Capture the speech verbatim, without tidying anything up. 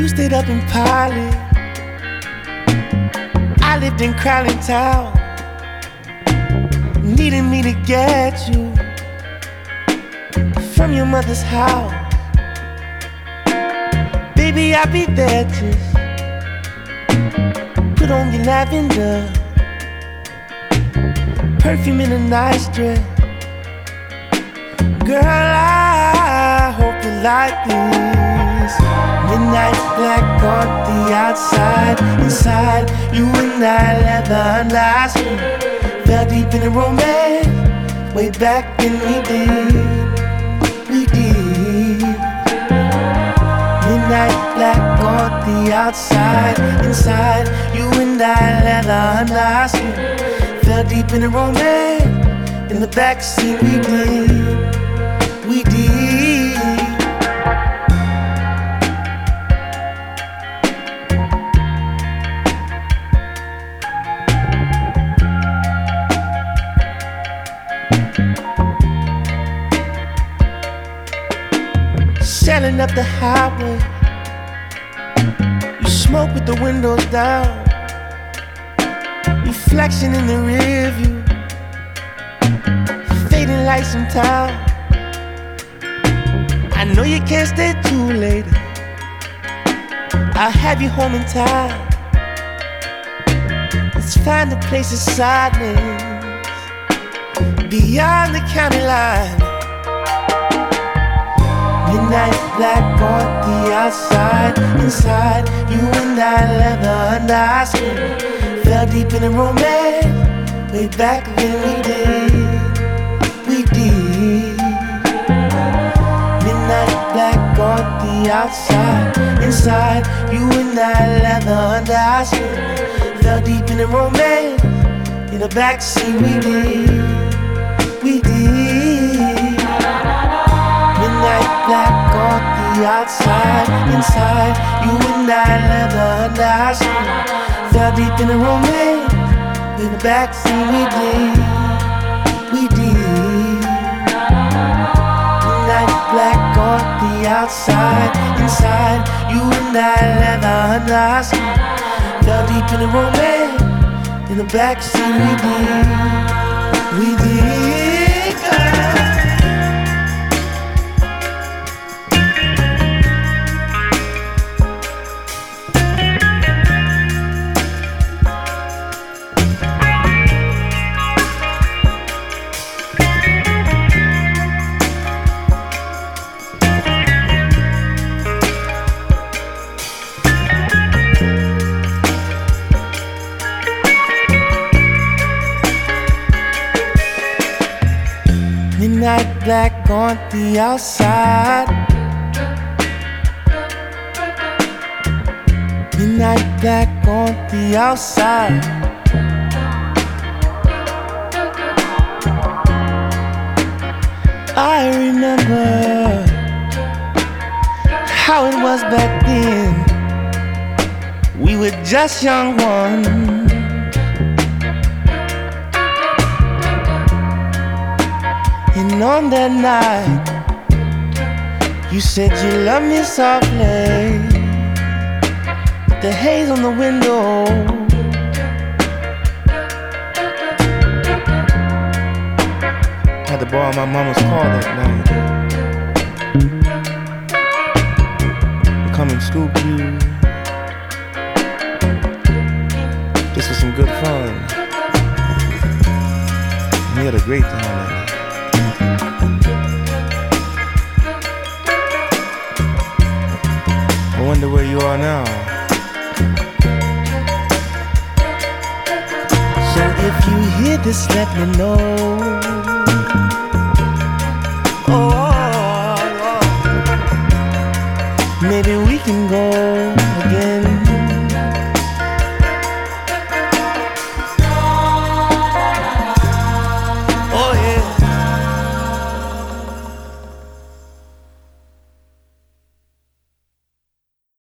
You stayed up in Pilot, I lived in Crowley Town, needing me to get you from your mother's house. Baby, I'll be there, just put on your lavender, perfume in a nice dress. Girl, I hope you like this. Midnight black on the outside, inside you and I leather unlasting. Fell deep in the romance, way back when we did, we did. Midnight black on the outside, inside you and I leather unlasting. Fell deep in the romance, in the backseat we did, we did. Sailing up the highway, you smoke with the windows down, reflection in the rear view, fading lights in town. I know you can't stay too late, I'll have you home in time. Let's find a place of silence beyond the county line. Midnight black on the outside, inside you and I leather and I skin. Fell deep in the romance, way back when we did, we did. Midnight black on the outside, inside you and I leather and I skin. Fell deep in the romance, in the backseat we did, we did. Midnight black on the outside, inside you and I leather and I skin. Fell deep in the romance, in the backseat we did, we did. Midnight black on the outside, inside you and I leather and I skin. Fell deep in the romance, in the backseat we did, we did, girl. Midnight black on the outside, midnight black on the outside. I remember how it was back then. We were just young ones. And on that night, you said you loved me softly, with the haze on the window. Had to borrow my mama's car that night to come and scoop you. This was some good fun. We had a great time that night. I wonder where you are now. So if you hear this, let me know. Oh, oh, oh. Maybe we can go